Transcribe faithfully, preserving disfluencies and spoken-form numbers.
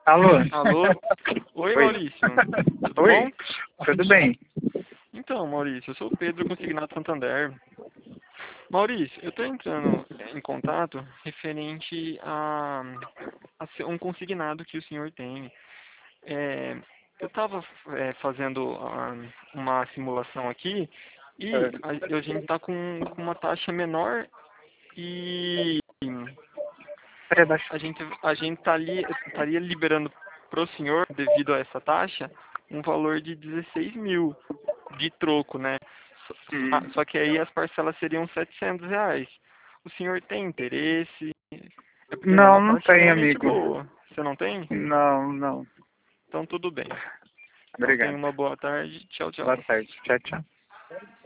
Alô? Alô? Oi, Oi. Maurício. Tudo Oi. bom? Tudo bem? Então, Maurício, eu sou o Pedro Consignado Santander. Maurício, eu estou entrando em contato referente a, a ser um consignado que o senhor tem. É, eu estava fazendo ah, uma simulação aqui e É. a, a gente está com, com uma taxa menor e Peraí, baixa. a gente a gente tá ali, estaria liberando para o senhor, devido a essa taxa, um valor de dezesseis mil de troco, né? Só, ah, Hum. só que aí as parcelas seriam setecentos reais. O senhor tem interesse? É porque é Não, uma não taxa tem, realmente amigo. boa. Você não tem? Não, não. Então tudo bem. Então tenha Obrigado. uma boa tarde. Tchau, Boa tchau. tarde. Tchau, tchau.